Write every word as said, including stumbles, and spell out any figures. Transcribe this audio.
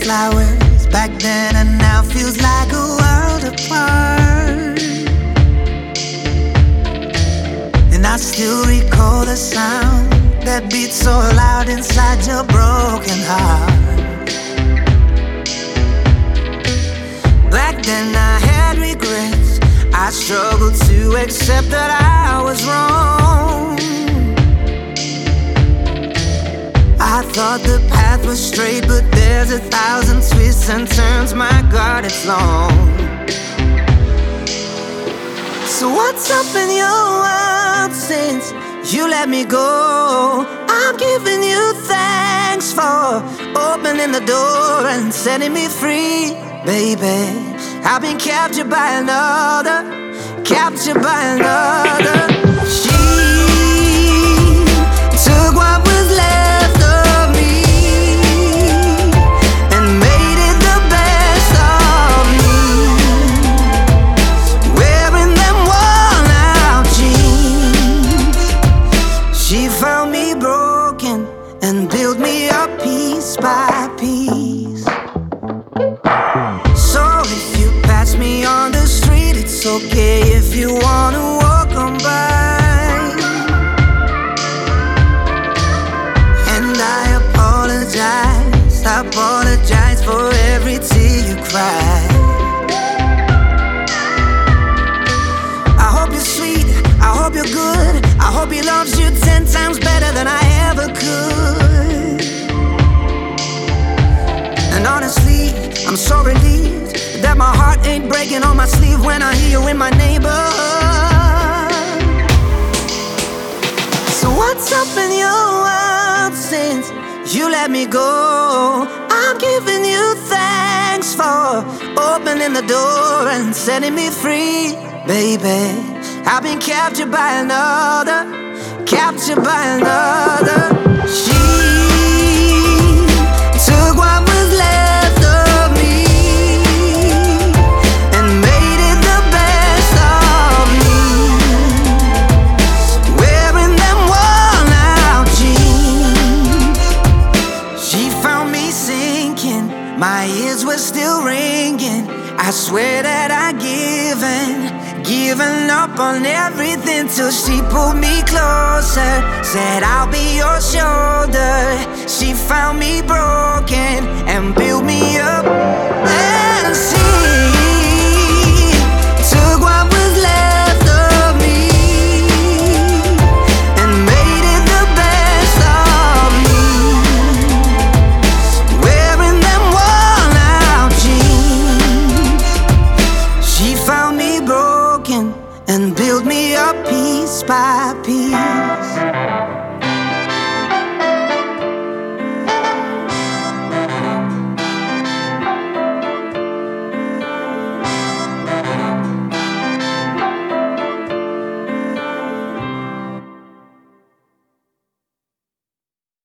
flowers back then and now feels like a world apart. And I still recall the sound that beats so loud inside your broken heart. Back then I had regrets, I struggled to accept that I was wrong. I thought the path was straight, but there's a thousand twists and turns, my God, it's long. So what's up in your world since you let me go? I'm giving you thanks for opening the door and setting me free, baby. I've been captured by another, captured by another. She took what was left of me and made it the best of me, wearing them worn out jeans. She found me broken and built me up piece by piece. So if you pass me on the street, it's okay if you wanna walk on by. And I apologize, I apologize for every tear you cried. I hope you're sweet, I hope you're good, I hope he loves you ten times better than I ever could. And honestly, I'm so relieved that my heart ain't breaking on my sleeve when I hear you in my neighborhood. So what's up in your world since you let me go? I'm giving you thanks for opening the door and setting me free, baby. I've been captured by another, captured by another. She took what was left of me and made it the best of me, wearing them worn out jeans. She found me sinking, my ears were still ringing. I swear that I given, given up on everything till she pulled me closer, said I'll be your shoulder. She found me broken and built me up and